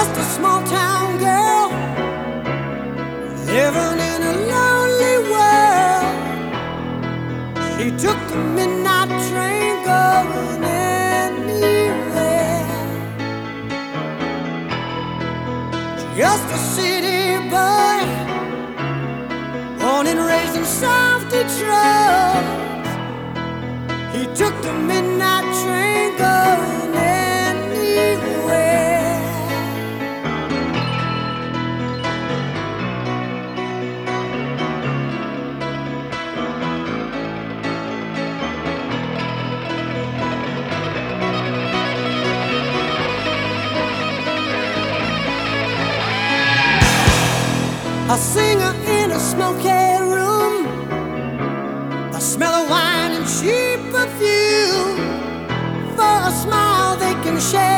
just a small town girl living in a lonely world. She took the midnight train going anywhere. Just a city boy, born and raised in South Detroit. He took the midnight train going anywhere. A singer in a smoky room, a smell of wine and cheap perfume. For a smile they can share